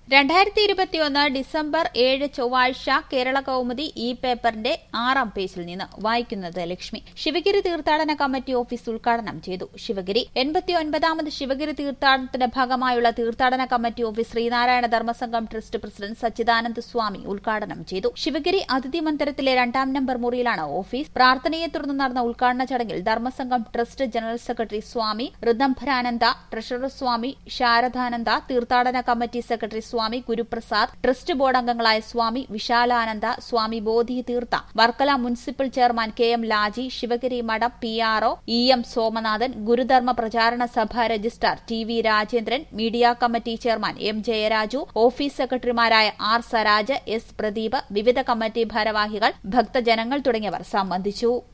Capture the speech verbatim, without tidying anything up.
രണ്ടായിരത്തി ഇരുപത്തിയൊന്ന് ഡിസംബർ ഏഴ് ചൊവ്വാഴ്ച കേരള കൗമുദി ഇ പേപ്പറിന്റെ ആറാം പേജിൽ നിന്ന് വായിക്കുന്നത് ലക്ഷ്മി. ശിവഗിരി തീർത്ഥാടന കമ്മിറ്റി ഓഫീസ് ഉദ്ഘാടനം ചെയ്തു. ശിവഗിരി എൺപത്തിയൊൻപതാമത് ശിവഗിരി തീർത്ഥാടനത്തിന്റെ ഭാഗമായുള്ള തീർത്ഥാടന committee office Sreenarayana Dharmasangham trust president Sachidananda Swami ഉദ്ഘാടനം ചെയ്തു. ശിവഗിരി അതിഥി മന്ദിരത്തിലെ രണ്ടാം നമ്പർ മുറിയിലാണ് ഓഫീസ്. പ്രാർത്ഥനയെ തുടർന്ന് നടന്ന ഉദ്ഘാടന ചടങ്ങിൽ Dharmasangham trust general secretary Swami Rithambharananda, treasurer Swami Saradananda, തീർത്ഥാടന committee secretary Swami Guruprasad, trust board അംഗങ്ങളായ Swami Visalananda, Swami Bodhi Theertha, Varkala municipal chairman K M Laji, Sivagiri Mutt P R O E M Somanathan, Gurudharma Pracharana Sabha registrar T V Rajendran, media committee chairman M Jayaraju, office സെക്രട്ടറിമാരായ ആർ സരാജ്, എസ് പ്രദീപ്, വിവിധ കമ്മിറ്റി ഭാരവാഹികൾ, ഭക്തജനങ്ങൾ തുടങ്ങിയവർ സംബന്ധിച്ചു.